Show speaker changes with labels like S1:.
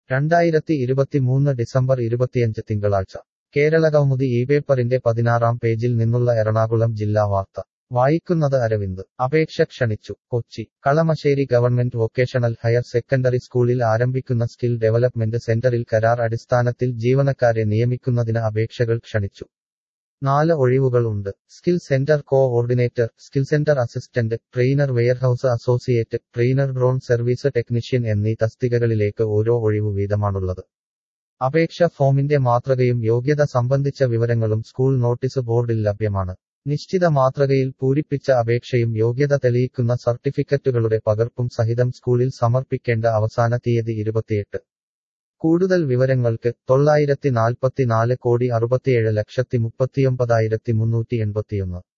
S1: 2023 December 25 തിങ്കളാഴ്ച കേരളകൗമുദി ഈ പേപ്പറിന്റെ 16-ാം പേജിൽ നിന്നുള്ള എറണാകുളം ജില്ലാ വാർത്ത വായിക്കുന്നത് അരവിന്ദ്. അപേക്ഷ ക്ഷണിച്ചു. Kochi Kalamassery government vocational higher secondary സ്കൂളിൽ ആരംഭിക്കുന്ന സ്കിൽ ഡെവലപ്മെന്റ് സെന്ററിൽ കരാർ അടിസ്ഥാനത്തിൽ ജീവനക്കാരെ നിയമിക്കുന്നതിന് അപേക്ഷകൾ ക്ഷണിച്ചു. 4 ഒഴിവുകൾ ഉണ്ട്. Skill centre coordinator, skill centre assistant, trainer, warehouse associate, trainer, drone service technician എന്നീ തസ്തികകളിലേക്ക് ഓരോ ഒഴിവു വീതമാണുള്ളത്. അപേക്ഷ ഫോമിന്റെ മാതൃകയും യോഗ്യത സംബന്ധിച്ച വിവരങ്ങളും സ്കൂൾ നോട്ടീസ് ബോർഡിൽ ലഭ്യമാണ്. നിശ്ചിത മാതൃകയിൽ പൂരിപ്പിച്ച അപേക്ഷയും യോഗ്യത തെളിയിക്കുന്ന സർട്ടിഫിക്കറ്റുകളുടെ പകർപ്പും സഹിതം സ്കൂളിൽ സമർപ്പിക്കേണ്ട അവസാന തീയതി 28. കൂടുതൽ വിവരങ്ങൾക്ക് 944,67,39,381